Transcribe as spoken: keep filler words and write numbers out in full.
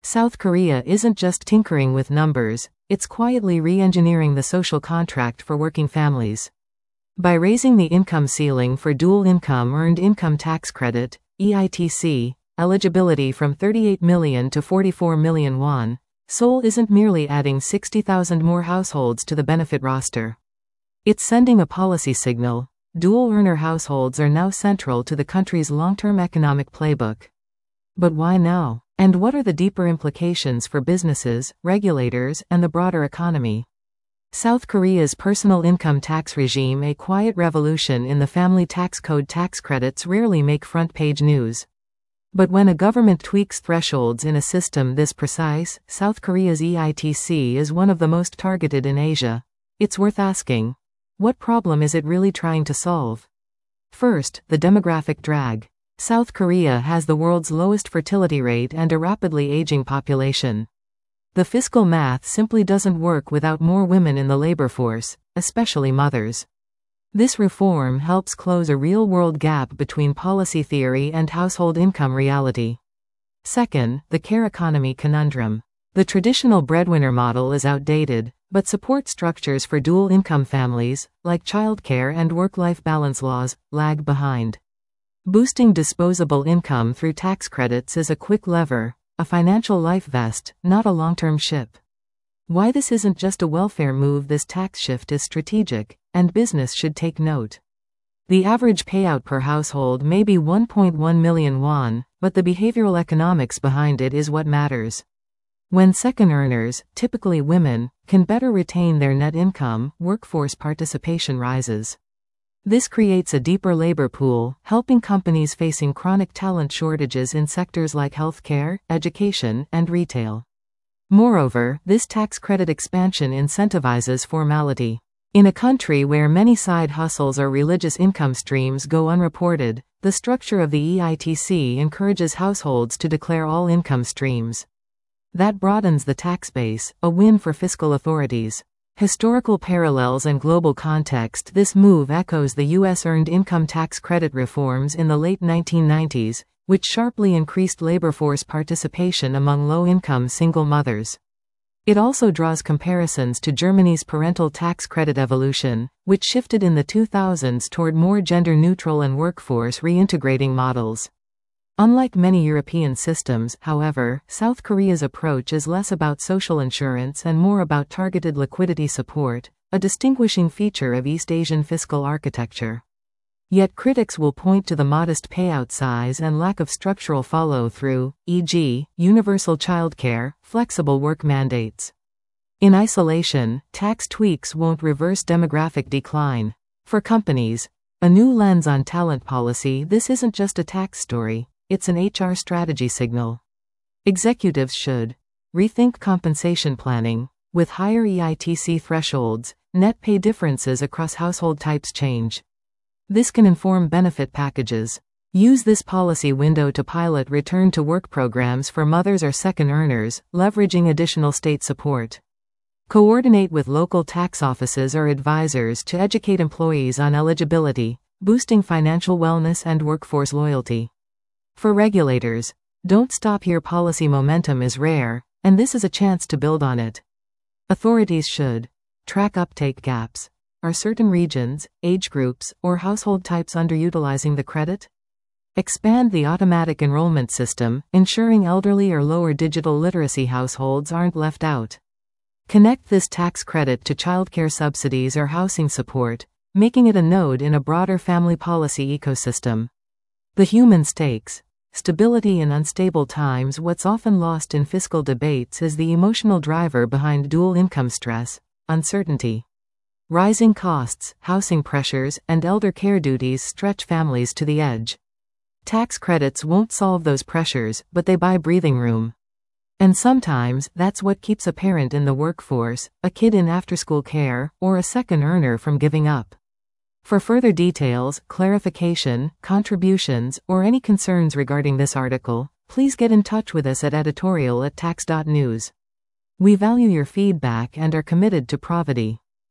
South Korea isn't just tinkering with numbers, it's quietly re-engineering the social contract for working families. By raising the income ceiling for dual income earned income tax credit, E I T C, eligibility from thirty-eight million to forty-four million won, Seoul isn't merely adding sixty thousand more households to the benefit roster. It's sending a policy signal. Dual earner households are now central to the country's long-term economic playbook. But why now? And what are the deeper implications for businesses, regulators, and the broader economy? South Korea's personal income tax regime, a quiet revolution in the family tax code. Tax credits rarely make front-page news. But when a government tweaks thresholds in a system this precise, South Korea's E I T C is one of the most targeted in Asia. It's worth asking, what problem is it really trying to solve? First, the demographic drag. South Korea has the world's lowest fertility rate and a rapidly aging population. The fiscal math simply doesn't work without more women in the labor force, especially mothers. This reform helps close a real-world gap between policy theory and household income reality. Second, the care economy conundrum. The traditional breadwinner model is outdated, but support structures for dual-income families, like childcare and work-life balance laws, lag behind. Boosting disposable income through tax credits is a quick lever, a financial life vest, not a long-term ship. Why this isn't just a welfare move? This tax shift is strategic, and business should take note. The average payout per household may be one point one million won, but the behavioral economics behind it is what matters. When second earners, typically women, can better retain their net income, workforce participation rises. This creates a deeper labor pool, helping companies facing chronic talent shortages in sectors like healthcare, education, and retail. Moreover, this tax credit expansion incentivizes formality. In a country where many side hustles or religious income streams go unreported, the structure of the E I T C encourages households to declare all income streams. That broadens the tax base, a win for fiscal authorities. Historical parallels and global context. This move echoes the U S earned income tax credit reforms in the late nineteen nineties, which sharply increased labor force participation among low-income single mothers. It also draws comparisons to Germany's parental tax credit evolution, which shifted in the two thousands toward more gender-neutral and workforce reintegrating models. Unlike many European systems, however, South Korea's approach is less about social insurance and more about targeted liquidity support, a distinguishing feature of East Asian fiscal architecture. Yet critics will point to the modest payout size and lack of structural follow-through, for example, universal childcare, flexible work mandates. In isolation, tax tweaks won't reverse demographic decline. For companies, a new lens on talent policy. This isn't just a tax story. It's an H R strategy signal. Executives should rethink compensation planning. With higher E I T C thresholds, net pay differences across household types change. This can inform benefit packages. Use this policy window to pilot return-to-work programs for mothers or second earners, leveraging additional state support. Coordinate with local tax offices or advisors to educate employees on eligibility, boosting financial wellness and workforce loyalty. For regulators, don't stop here. Policy momentum is rare, and this is a chance to build on it. Authorities should track uptake gaps. Are certain regions, age groups, or household types underutilizing the credit? Expand the automatic enrollment system, ensuring elderly or lower digital literacy households aren't left out. Connect this tax credit to childcare subsidies or housing support, making it a node in a broader family policy ecosystem. The human stakes. Stability in unstable times. What's often lost in fiscal debates is the emotional driver behind dual income stress, uncertainty. Rising costs, housing pressures, and elder care duties stretch families to the edge. Tax credits won't solve those pressures, but they buy breathing room. And sometimes, that's what keeps a parent in the workforce, a kid in after-school care, or a second earner from giving up. For further details, clarification, contributions, or any concerns regarding this article, please get in touch with us at editorial at tax dot news. We value your feedback and are committed to Pravity.